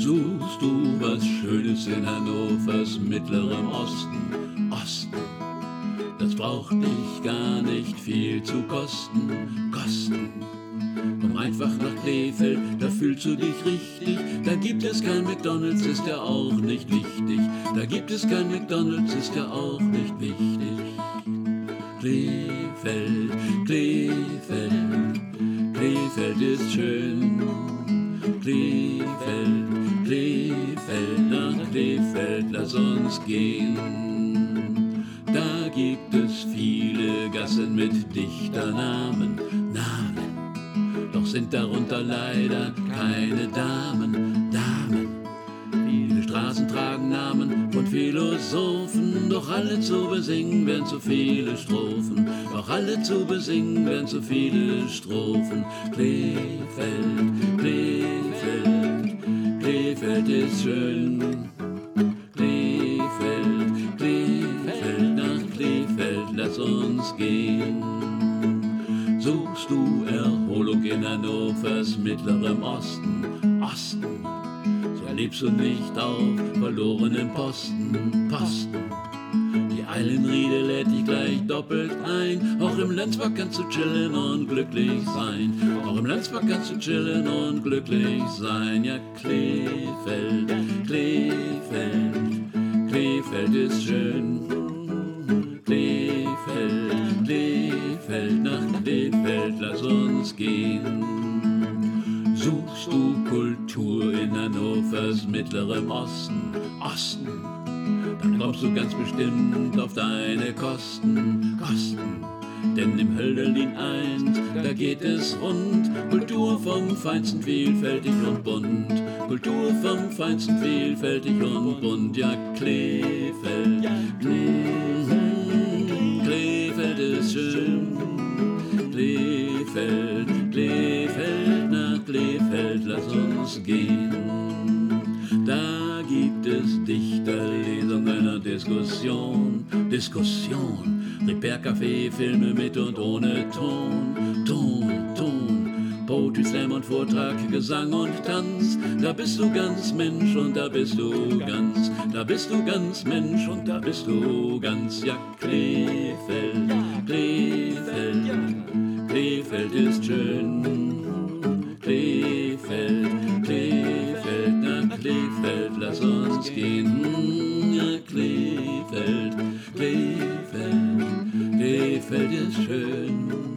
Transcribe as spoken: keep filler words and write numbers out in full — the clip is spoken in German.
Suchst du was Schönes in Hannovers mittlerem Osten? Osten, das braucht dich gar nicht viel zu kosten. Kosten, komm einfach nach Krefeld, da fühlst du dich richtig. Da gibt es kein McDonalds, ist ja auch nicht wichtig. Da gibt es kein McDonalds, ist ja auch nicht wichtig. Krefeld, Krefeld, Krefeld ist schön. Krefeld, Krefeld, nach Krefeld, lass uns gehen. Da gibt es viele Gassen mit Dichternamen, Namen. Doch sind darunter leider keine Damen, Damen. Viele Straßen tragen Namen von Philosophen, doch alle zu besingen werden zu viele Strophen. Doch alle zu besingen werden zu viele Strophen. Krefeld, Krefeld, Krefeld ist schön. Krefeld, Krefeld, nach Krefeld, lass uns gehen. Suchst du Erholung in Hannovers mittlerem Osten, Osten, so erlebst du nicht auf verlorenen Posten, Posten. Die Eilenriede lädt dich gleich doppelt ein. Auch im Lenzbach kannst du chillen und glücklich sein. Auch im Lenzbach kannst du chillen und glücklich sein. Ja, Krefeld, Krefeld, Krefeld ist schön. Krefeld, Krefeld, nach Krefeld, lass uns gehen. Suchst du Kultur in Hannovers mittlerem Osten, Osten, dann kommst du ganz bestimmt auf deine Kosten, Kosten. Denn im Hölderlin eins, da geht es rund. Kultur vom Feinsten, vielfältig und bunt. Kultur vom Feinsten, vielfältig und bunt. Ja, Krefeld, mm, Krefeld ist schön. Krefeld, Krefeld, nach Krefeld, lass uns gehen. Da gibt es Dichterlesungen und Diskussion, Diskussion. Repair-Café, Filme mit und ohne Ton, Ton, Ton. Poetry Slam und Vortrag, Gesang und Tanz. Da bist du ganz Mensch und da bist du ganz. Da bist du ganz Mensch und da bist du ganz. Ja, Krefeld, Krefeld, Krefeld ist schön. Krefeld, Krefeld, nach Krefeld, lass uns gehen. Ja, Krefeld, Krefeld, Krefeld ist schön.